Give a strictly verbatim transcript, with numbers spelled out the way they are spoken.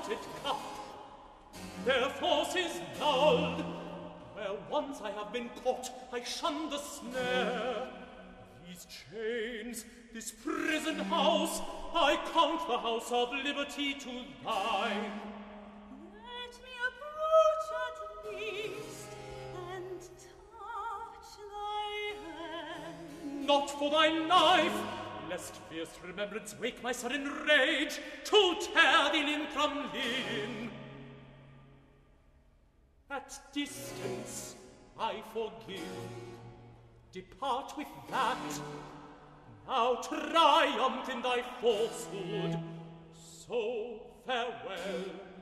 enchanted cup. Their force is nulled. Where once I have been caught, I shun the snare. These chains, this prison house, I count the house of liberty to thine. Let me approach at least and touch thy hand. Not for thy knife, lest fierce remembrance wake my sudden rage to tear thee limb from limb. At distance I forgive. Depart with that. Now triumph in thy falsehood. So farewell.